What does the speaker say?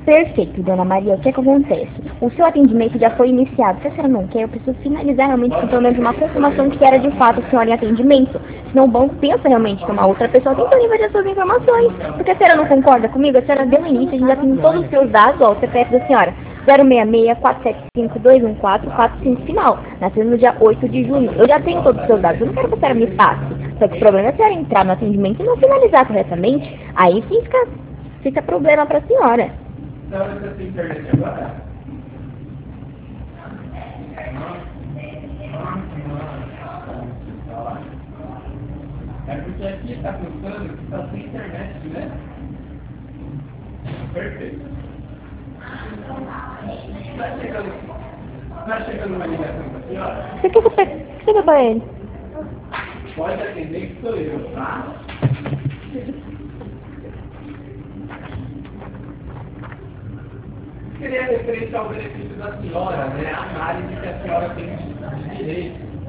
Perfeito, dona Maria. O que acontece? O seu atendimento já foi iniciado. Se a senhora não quer, eu preciso finalizar realmente com pelo menos uma confirmação de que era de fato a senhora em atendimento. Senão o banco pensa realmente que uma outra pessoa tentou invadir as suas informações. Porque a senhora não concorda comigo? A senhora deu início, a gente já tem todos os seus dados, ó, o CPF da senhora. 066-475-214-45 final. Nasceu no dia 8 de junho. Eu já tenho todos os seus dados. Eu não quero que a senhora me passe. Só que o problema é a senhora entrar no atendimento e não finalizar corretamente. Aí sim fica problema para a senhora. Então, você tem internet agora? É porque aqui está funcionando que está sem internet, né? Perfeito. Está chegando uma ligação para a senhora? Você quer para ele? Pode atender que sou eu, tá? Seria referente ao benefício da senhora, né? A análise que a senhora tem de direito.